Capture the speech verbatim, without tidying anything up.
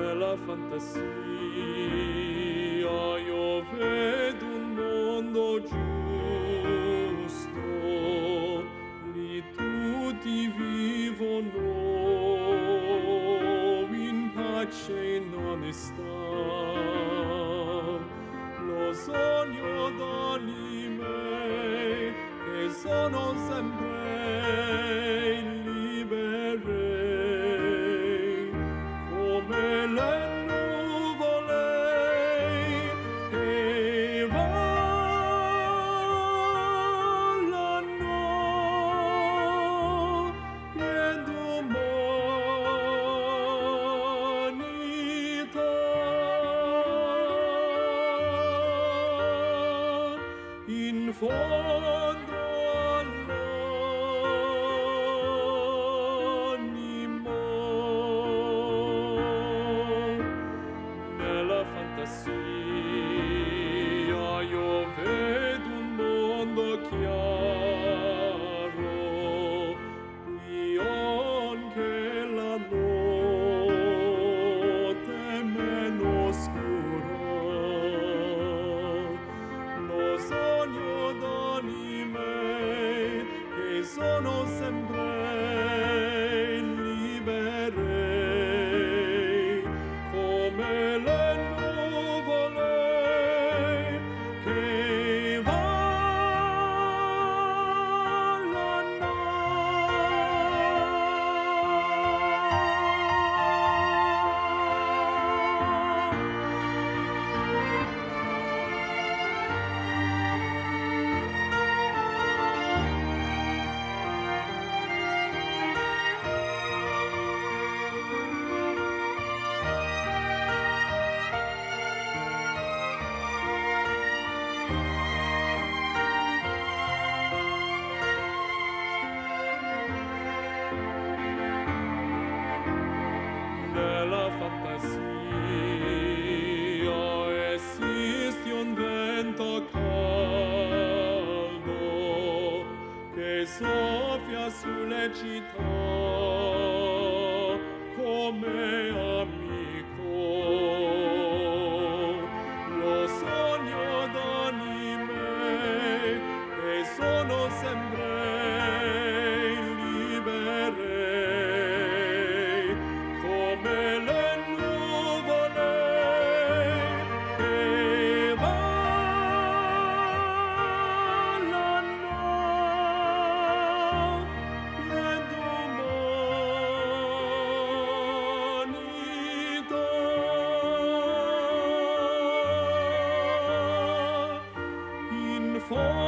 nella fantasia io vedo un mondo giusto, lì tutti vivono in pace e in onestà. Lo sogno d'anime che sono sempre libere come le nuvole che volano pien d'umanità in fondo nella fantasia io vedo un mondo chiaro, io che la notte meno scura. Lo sogno d'anime che sono sempre libere come le nuvole che nella fantasia esiste un vento caldo che soffia sulle città come amico. Lo sogno d'anime che sono sempre libere come le nuvole che volano pien d'umanità in fondo